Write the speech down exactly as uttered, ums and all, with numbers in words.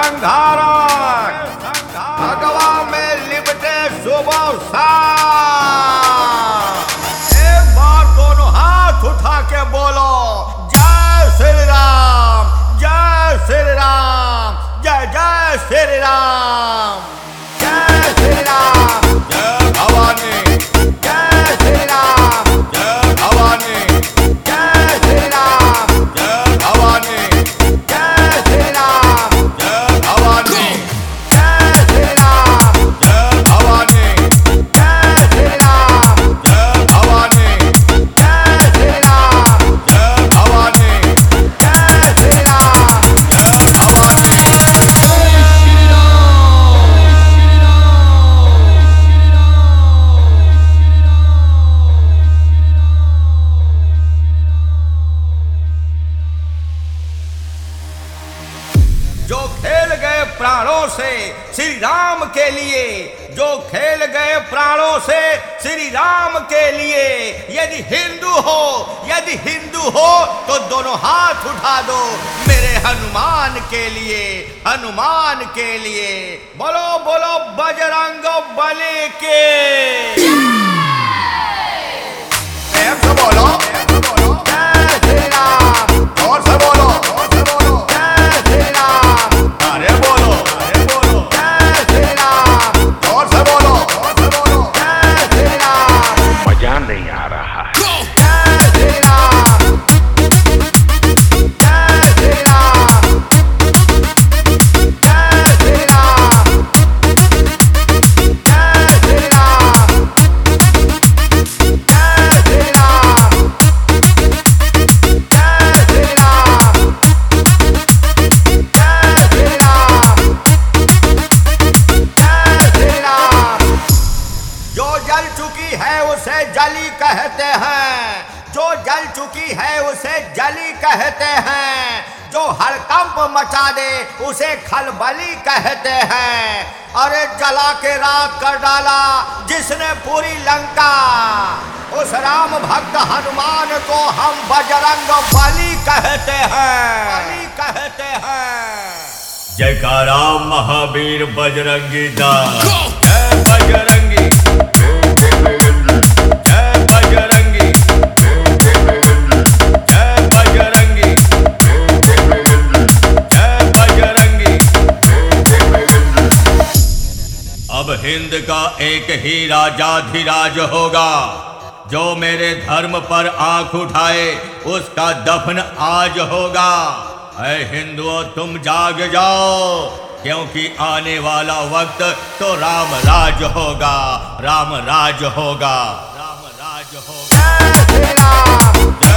संघारक भगवा में लिपटे सुबह शाम। एक बार दोनों हाथ उठा के बोलो जय श्री राम, जय श्री राम, जय जय श्री राम, जय श्री राम, जय भवानी, जय श्री राम, जय भवानी, जय श्री राम, जय भवानी, जय श्री राम, जय भवानी, जय श्री राम, जय भवानी, जय श्री राम, जय भवानी, जय श्री राम, जय भवानी, जय श्री राम, जय भवानी। जो खेल गए प्राणों से श्री राम के लिए, जो खेल गए प्राणों से श्री राम के लिए, यदि हिंदू हो, यदि हिंदू हो तो दोनों हाथ उठा दो मेरे हनुमान के लिए, हनुमान के लिए। बोलो बोलो बजरंग बली के। प्रेम से बोलो जय श्री राम, और से बोलो, और से बोलो जय श्री राम, अरे बोलो, अरे बोलो जय श्री राम, और से बोलो, और से बोलो जय श्री राम। मजा नहीं आ रहा है। जय श्री राम, जय श्री राम, जय श्री राम, जय श्री राम, जय श्री राम, जय श्री राम, जय श्री राम, जय श्री राम। जो जल चुकी है उसे जली कहते हैं, जो जल चुकी है उसे जली कहते हैं, जो हड़कंप मचा दे उसे खलबली कहते हैं। अरे जला के राख कर डाला जिसने पूरी लंका, उस राम भक्त हनुमान को हम बजरंग बली कहते हैं, बली कहते हैं। जयकारा महावीर बजरंगी दास, जय बजरंगी, जय बजरंगी, जय बजरंगी, जय बजरंगी। अब हिंद का एक ही राजाधिराज होगा, जो मेरे धर्म पर आंख उठाए उसका दफन आज होगा। ऐ हिंदुओं तुम जाग जाओ, क्योंकि आने वाला वक्त तो राम राज होगा, राम राज होगा, राम राज होगा। जय श्री राम।